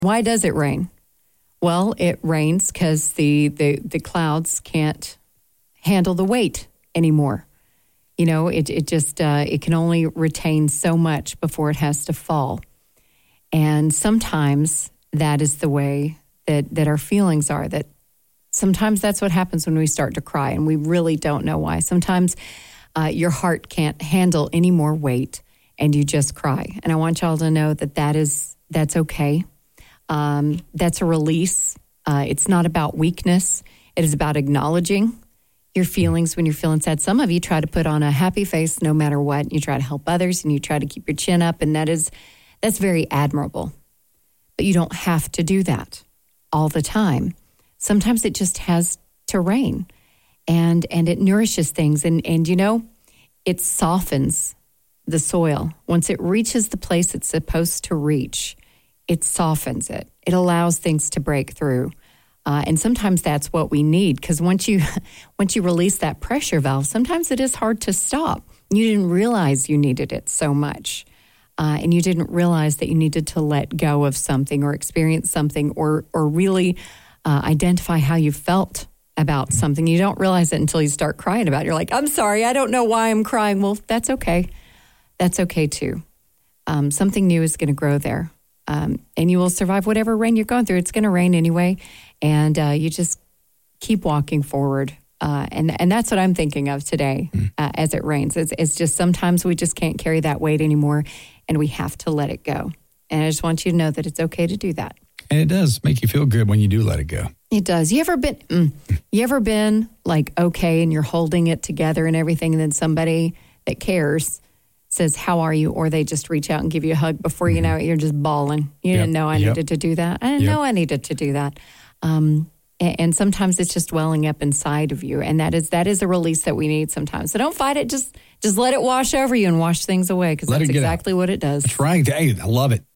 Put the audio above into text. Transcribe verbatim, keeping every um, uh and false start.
Why does it rain? Well, it rains because the, the, the clouds can't handle the weight anymore. You know, it, it just, uh, it can only retain so much before it has to fall. And sometimes that is the way that, that our feelings are, that sometimes that's what happens when we start to cry and we really don't know why. Sometimes uh, your heart can't handle any more weight and you just cry. And I want y'all to know that that is, that's okay. Um, that's a release. Uh, it's not about weakness. It is about acknowledging your feelings when you're feeling sad. Some of you try to put on a happy face no matter what. You try to help others and you try to keep your chin up, and that is that's very admirable. But you don't have to do that all the time. Sometimes it just has to rain, and and it nourishes things, and and you know, it softens the soil. Once it reaches the place it's supposed to reach, it softens it. It allows things to break through. Uh, and sometimes that's what we need, because once you once you release that pressure valve, sometimes it is hard to stop. You didn't realize you needed it so much. Uh, and you didn't realize that you needed to let go of something or experience something or or really uh, identify how you felt about something. You don't realize it until you start crying about it. You're like, I'm sorry, I don't know why I'm crying. Well, that's okay. That's okay too. Um, something new is going to grow there. Um, and you will survive whatever rain you're going through. It's going to rain anyway. And uh, you just keep walking forward. Uh, and and that's what I'm thinking of today mm. uh, as it rains. It's, it's just sometimes we just can't carry that weight anymore, and we have to let it go. And I just want you to know that it's okay to do that. And it does make you feel good when you do let it go. It does. You ever been, mm, you ever been like, okay, and you're holding it together and everything, and then somebody that cares says, how are you? Or they just reach out and give you a hug. Before you know it, you're just bawling. You yep. didn't know I yep. needed to do that. I didn't yep. know I needed to do that. Um, and, and sometimes it's just welling up inside of you. And that is that is a release that we need sometimes. So don't fight it. Just, just let it wash over you and wash things away, because that's exactly what it does. That's right. Hey, I love it.